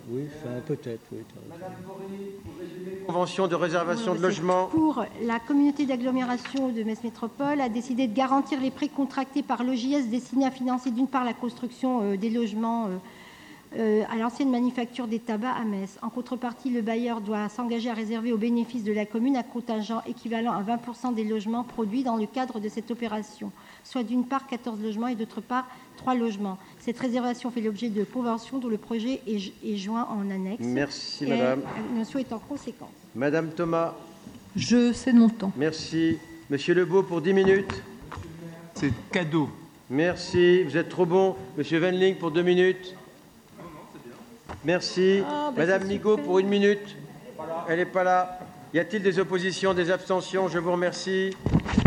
Oui, enfin, peut-être, oui. Convention de réservation de logement. Pour la communauté d'agglomération de Metz Métropole a décidé de garantir les prêts contractés par l'OJS destinés à financer d'une part la construction des logements à l'ancienne manufacture des tabacs à Metz. En contrepartie, le bailleur doit s'engager à réserver au bénéfice de la commune un contingent équivalent à 20% des logements produits dans le cadre de cette opération, soit d'une part 14 logements et d'autre part 3 logements. Cette réservation fait l'objet de conventions dont le projet est joint en annexe. Merci, madame. La notion est en conséquence. Madame Thomas. Je cède mon temps. Merci. Monsieur Lebeau pour 10 minutes. C'est cadeau. Merci. Vous êtes trop bon. Monsieur Venling pour 2 minutes. Merci. Madame Migaud pour 1 minute. Elle n'est pas là. Y a-t-il des oppositions, des abstentions? Je vous remercie.